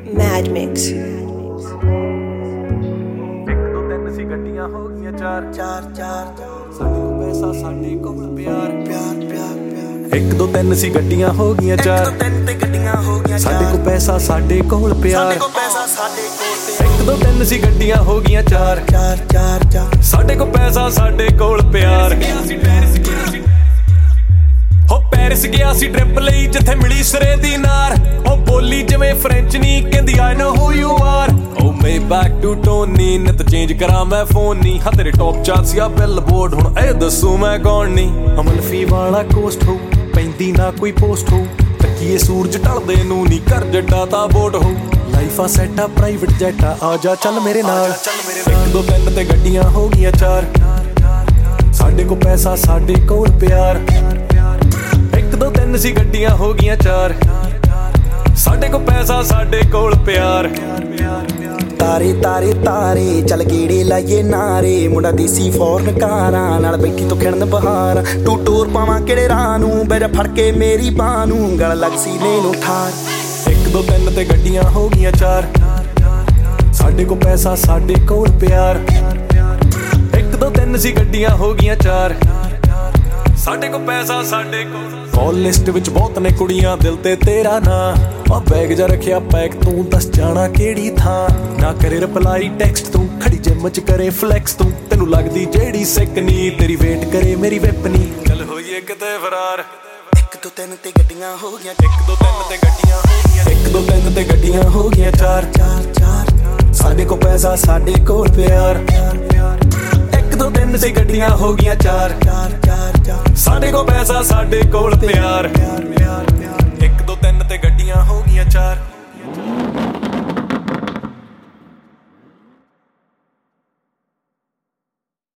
Mad Mix. ਇੱਕ ਦੋ ਤਿੰਨ ਸੀ ਗੱਡੀਆਂ ਹੋ ਗਈਆਂ ਚਾਰ ਚਾਰ ਚਾਰ ਸਾਡੇ ਕੋਲ ਪੈਸਾ ਸਾਡੇ ਕੋਲ ਪਿਆਰ ਪਿਆਰ ਪਿਆਰ ਪਿਆਰ ਇੱਕ ਦੋ ਤਿੰਨ ਸੀ ਗੱਡੀਆਂ ਹੋ ਗਈਆਂ ਚਾਰ ਤਿੰਨ ਤੇ ਗੱਡੀਆਂ ਹੋ ਗਈਆਂ ਸਾਡੇ ਕੋਲ ਪੈਸਾ ਸਾਡੇ ਕੋਲ ਪਿਆਰ ਸਾਡੇ ਕੋਲ ਪੈਸਾ ਸਾਡੇ ਕੋਲ ਇੱਕ ਦੋ ਤਿੰਨ ਸੀ ਗੱਡੀਆਂ ਹੋ ਗਈਆਂ ਚਾਰ ਚਾਰ ਚਾਰ ਚਾਰ ਸਾਡੇ ਕੋਲ ਪੈਸਾ ਸਾਡੇ ਕੋਲ ਪਿਆਰ ਹੋ ਪੈਰਿਸ ਗਿਆ ਸੀ ਟ੍ਰਿਪ ਲਈ ਜਿੱਥੇ ਮਿਲੀ ਸਿਰੇ ਦੀ ਨਾਰ ਉਹ ਬੋਲੀ ਜਿਵੇਂ ਫ੍ਰੈਂਚ ਨਹੀਂ ਕਹਿੰਦੀ I know who you are oh me back to Tony ਨਿਤ ਚੇਂਜ ਕਰਾਂ ਮੈਂ ਫੋਨ ਨਹੀਂ ਹਾਂ ਤੇਰੇ ਟੌਪ ਚਾਰਟ ਸੀ ਆ ਬਿਲਬੋਰਡ ਹੁਣ ਇਹ ਦੱਸੂ ਮੈਂ ਕੌਣ ਨਹੀਂ ਅਮਲਫੀ ਵਾਲਾ ਕੋਸਟ ਹੋ ਪੈਂਦੀ ਨਾ ਕੋਈ ਪੋਸਟ ਹੋ ਤੱਕੀਏ ਸੂਰਜ ਢਲਦੇ ਨੂੰ ਨਹੀਂ ਕਰ ਜੱਟਾ ਤਾਂ ਵੋਟ ਹੋ ਲਾਈਫ ਆ ਸੈਟ ਆ ਪ੍ਰਾਈਵੇਟ ਜੈਟ ਆ ਜਾ ਚੱਲ ਮੇਰੇ ਨਾਲ ਇੱਕ ਦੋ ਤਿੰਨ ਤੇ ਗੱਡੀਆਂ ਹੋ ਗਈਆਂ ਚਾਰ ਸਾਡੇ ਕੋਲ ਪੈਸਾ ਸਾਡੇ ਕੋਲ ਪਿਆਰ ਇੱਕ ਦੋ ਤਿੰਨ ਸੀ ਗੱਡੀਆਂ ਹੋ ਗਈਆਂ ਚਾਰ ਸਾਡੇ ਕੋਲ ਪੈਸਾ ਸਾਡੇ ਕੋਲ ਪਿਆਰ ਤਾਰੇ ਤਾਰੇ ਤਾਰੇ ਚੱਲ ਗੇੜੇ ਲਾਈਏ ਨਾਰੇ ਮੁੰਡਾ ਦੇਸੀ ਫੋਰਨ ਕਾਰਾਂ ਨਾਲ ਬੈਠੀ ਤੋਂ ਖਿੜਨ ਬਹਾਰ ਟੂ ਟੂਰ ਪਾਵਾਂ ਕਿਹੜੇ ਰਾਹ ਨੂੰ ਬੈਰ ਫੜ ਕੇ ਮੇਰੀ ਬਾਹ ਨੂੰ ਗਲ ਲੱਗ ਸੀਨੇ ਨੂੰ ਠਾਰ ਇੱਕ ਦੋ ਤਿੰਨ ਤੇ ਗੱਡੀਆਂ ਹੋ ਗਈਆਂ ਚਾਰ ਸਾਡੇ ਕੋਲ ਪੈਸਾ ਸਾਡੇ ਕੋਲ ਪਿਆਰ ਇੱਕ ਦੋ ਤਿੰਨ ਸੀ ਗੱਡੀਆਂ ਹੋ ਗਈਆਂ ਚਾਰ ਸਾਡੇ ਕੋਲ ਪੈਸਾ ਸਾਡੇ ਕੋਲ ਕਾਲ ਲਿਸਟ ਵਿੱਚ ਬਹੁਤ ਨੇ ਕੁੜੀਆਂ ਦਿਲ ਤੇ ਤੇਰਾ ਨਾਂ ਆ ਬੈਗ ਜਾ ਰੱਖਿਆ ਪੈਕ ਤੂੰ ਦੱਸ ਜਾਣਾ ਕਿਹੜੀ ਥਾਂ ਨਾ ਕਰੇ ਰਿਪਲਾਈ ਟੈਕਸਟ ਤੂੰ ਖੜੀ ਜਿਮ ਚ ਕਰੇ ਫਲੈਕਸ ਤੂੰ ਤੈਨੂੰ ਲੱਗਦੀ ਜਿਹੜੀ ਸਿੱਕ ਨੀ ਤੇਰੀ ਵੇਟ ਕਰੇ ਮੇਰੀ ਵਿਪਨੀ ਚੱਲ ਹੋਈਏ ਕਿਤੇ ਫਰਾਰ ਇੱਕ ਦੋ ਤਿੰਨ ਤੇ ਗੱਡੀਆਂ ਹੋ ਗਈਆਂ ਇੱਕ ਦੋ ਤਿੰਨ ਤੇ ਗੱਡੀਆਂ ਹੋ ਗਈਆਂ ਇੱਕ ਦੋ ਤਿੰਨ ਤੇ ਗੱਡੀਆਂ ਹੋ ਗਈਆਂ ਚਾਰ ਚਾਰ ਚਾਰ ਸਾਡੇ ਕੋਲ ਪੈਸਾ ਸਾਡੇ ਕੋਲ ਪਿਆਰ ਇੱਕ ਦੋ ਤਿੰਨ ਤੇ ਗੱਡੀਆਂ ਹੋ ਗਈਆਂ ਚਾਰ ਚਾਰ ਚਾਰ ਚਾਰ ਸਾਡੇ ਕੋਲ ਪੈਸਾ ਸਾਡੇ ਕੋਲ ਪਿਆਰ